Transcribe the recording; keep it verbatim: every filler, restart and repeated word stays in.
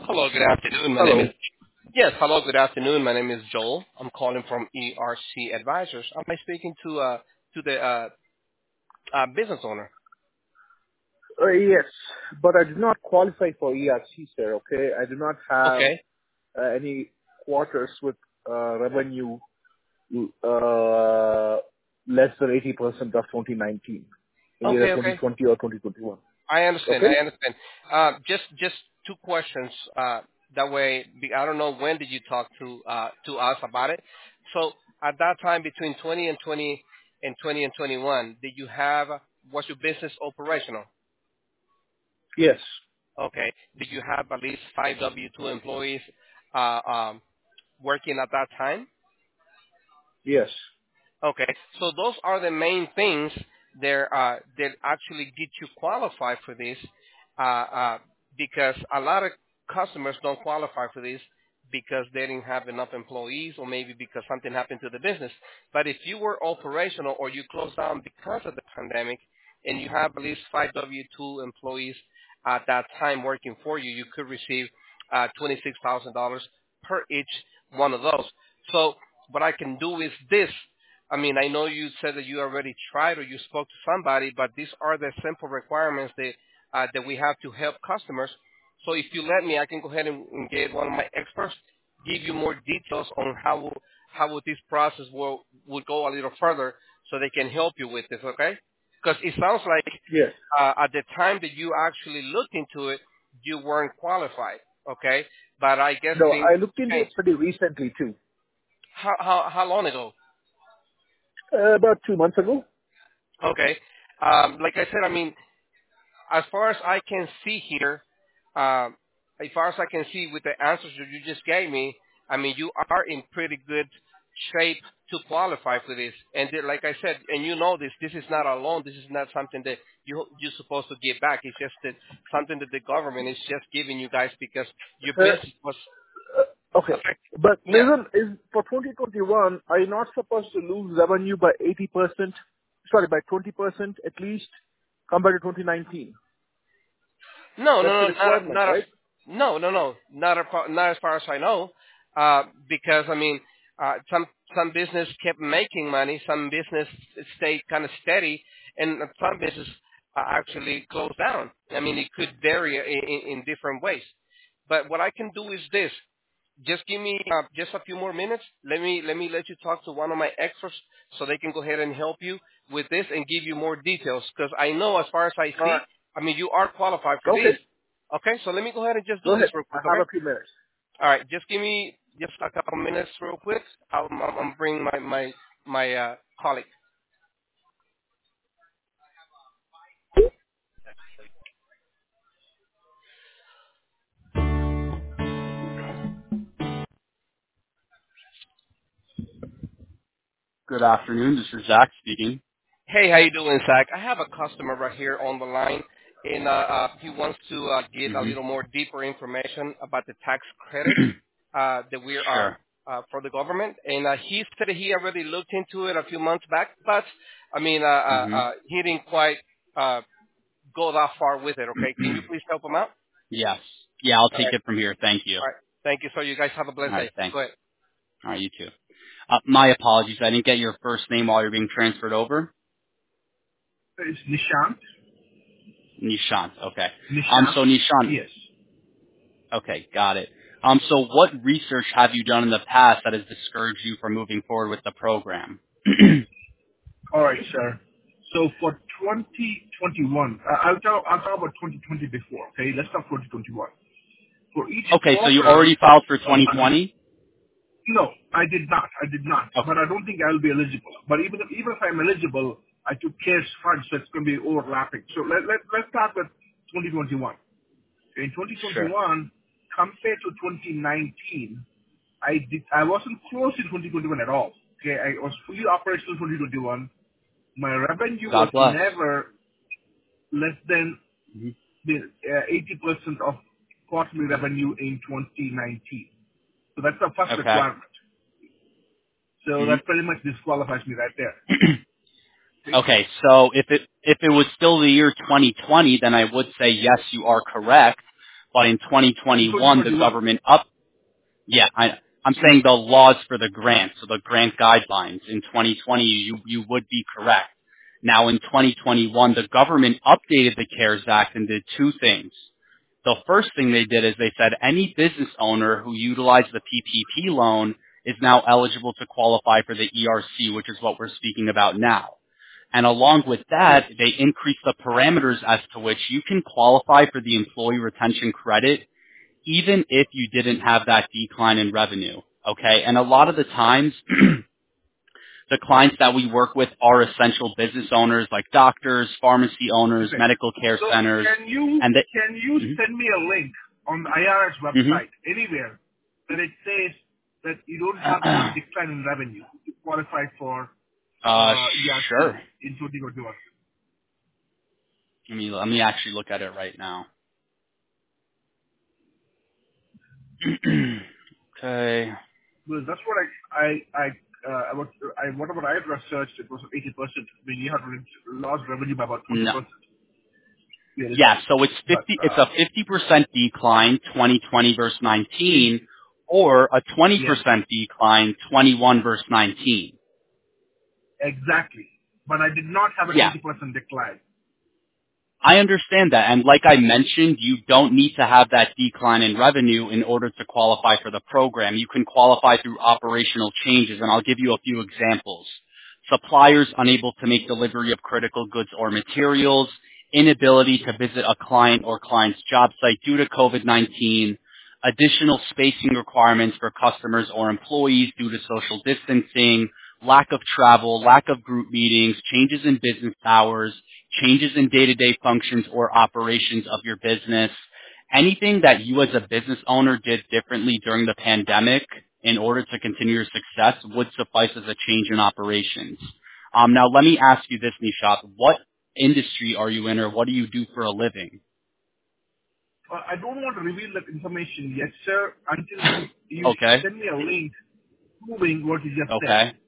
Hello, good afternoon. My name Hello. is yes. Hello, good afternoon. My name is Joel. I'm calling from E R C Advisors. Am I speaking to uh to the uh, uh business owner? Uh, yes, but I do not qualify for E R C, sir, okay? I do not have Okay. uh, any quarters with uh, revenue uh, less than eighty percent of twenty nineteen, in either Okay. Okay. twenty twenty or twenty twenty-one. I understand. Okay? I understand. Uh, just just two questions. Uh, that way, be- I don't know when did you talk to uh to us about it. So at that time, between twenty and twenty and twenty and twenty-one, did you have was your business operational? Yes. Okay. Did you have at least five W two employees uh, um, working at that time? Yes. Okay. So those are the main things that, uh, that actually get you qualified for this, uh, uh, because a lot of customers don't qualify for this because they didn't have enough employees or maybe because something happened to the business. But if you were operational or you closed down because of the pandemic and you have at least five W two employees at that time working for you, you could receive uh, twenty-six thousand dollars per each one of those. So what I can do is this. I mean, I know you said that you already tried or you spoke to somebody, but these are the simple requirements that uh, that we have to help customers. So if you let me, I can go ahead and, and get one of my experts, give you more details on how will, how would this process will would go a little further, so they can help you with this. Okay? Because it sounds like Yes. uh, at the time that you actually looked into it, you weren't qualified. Okay? But I guess No, things I looked into changed. it pretty recently, too. How how how long ago? Uh, about two months ago. Okay. Um, like I said, I mean, as far as I can see here, um, as far as I can see with the answers that you just gave me, I mean, you are in pretty good shape to qualify for this. And then, like I said, and you know this, this is not a loan. This is not something that you, you're supposed to give back. It's just that something that the government is just giving you guys because your Uh, business was uh, okay. affected. But Yeah. listen, is for twenty twenty-one, are you not supposed to lose revenue by eighty percent? Sorry, by twenty percent at least compared to twenty nineteen? No, That's the no, no, not requirement, not as right? no, no, no, not a, not as far as I know, uh, because I mean, uh, some some business kept making money, some business stayed kind of steady, and some business uh, actually closed down. I mean, it could vary in, in, in different ways. But what I can do is this: just give me uh, just a few more minutes. Let me let me let you talk to one of my experts so they can go ahead and help you with this and give you more details. Because I know as far as I All see, right. I mean you are qualified for Okay. these. Okay, so let me go ahead and just Go do this ahead. real I quick. have Okay. a few minutes. All right, just give me just a couple minutes real quick. I'll, I'm, I'm bringing my my my uh, colleague. Good afternoon. This is Zach speaking. Hey, how you doing, Zach? I have a customer right here on the line, and uh, uh, he wants to uh, get a hmm little more deeper information about the tax credit uh, that we're uh, Sure. uh, for the government. And uh, he said he already looked into it a few months back, but I mean, uh, uh, hmm uh, he didn't quite uh, go that far with it. Okay, can you please help him out? Yes. Yeah, I'll All take right, it from here. Thank you. all right. Thank you. So you guys have a All blessed right. day. Thanks. Go ahead. All right. You too. Uh, my apologies. I didn't get your first name while you're being transferred over. It's Nishant. Nishant. Okay. Um. Nishant. So Nishant. Yes. Okay. Got it. Um. So what research have you done in the past that has discouraged you from moving forward with the program? All right, sir. So for twenty twenty-one, uh, I'll talk. I'll talk about twenty twenty before. Okay, let's talk twenty twenty-one. For each Okay. So you quarter, already filed for uh, uh, twenty twenty. no, I did not. I did not. Okay. But I don't think I'll be eligible. But even if, even if I'm eligible, I took cash funds, so it's going to be overlapping. So let, let, let's start with twenty twenty-one. In Sure. twenty twenty-one, compared to twenty nineteen, I did I wasn't close in twenty twenty-one at all. Okay, I was fully operational in twenty twenty-one. My revenue was God bless. never less than hmm the uh, eighty percent of quarterly revenue in twenty nineteen. So that's the first Okay. requirement. So hmm that pretty much disqualifies me right there. Okay? Okay, so if it if it was still the year twenty twenty, then I would say yes, you are correct. But in twenty In twenty-one, the twenty twenty-one. government up, yeah, I, I'm saying the laws for the grant, so the grant guidelines. In twenty twenty, you, you would be correct. Now in twenty twenty-one, the government updated the CARES Act and did two things. The first thing they did is they said any business owner who utilized the P P P loan is now eligible to qualify for the E R C, which is what we're speaking about now. And along with that, they increased the parameters as to which you can qualify for the employee retention credit even if you didn't have that decline in revenue. Okay? And a lot of the times, the clients that we work with are essential business owners like doctors, pharmacy owners, Okay. medical care So centers. can you And they, can you Mhm. send me a link on the I R S Mhm. website anywhere that it says that you don't have any decline in revenue to qualify for uh, uh, E R C sure. in twenty twenty-one? Let me, let me actually look at it right now. Okay. Because that's what I I I uh, what I whatever I researched, it was eighty percent. I mean, you have re- lost revenue by about twenty No. percent Yeah, realistically. so it's But fifty. It's uh, a fifty percent decline, twenty twenty versus nineteen, or a twenty yes, percent decline, twenty-one versus nineteen. exactly. But I did not have a Yeah, twenty percent decline. I understand that. And like I mentioned, you don't need to have that decline in revenue in order to qualify for the program. You can qualify through operational changes, and I'll give you a few examples. Suppliers unable to make delivery of critical goods or materials, inability to visit a client or client's job site due to COVID nineteen, additional spacing requirements for customers or employees due to social distancing, lack of travel, lack of group meetings, changes in business hours, changes in day-to-day functions or operations of your business, anything that you as a business owner did differently during the pandemic in order to continue your success would suffice as a change in operations. Um, now, let me ask you this, Nishat. What industry are you in or what do you do for a living? Uh, I don't want to reveal that information yet, sir, until you you Okay. send me a link proving what you just said. Okay.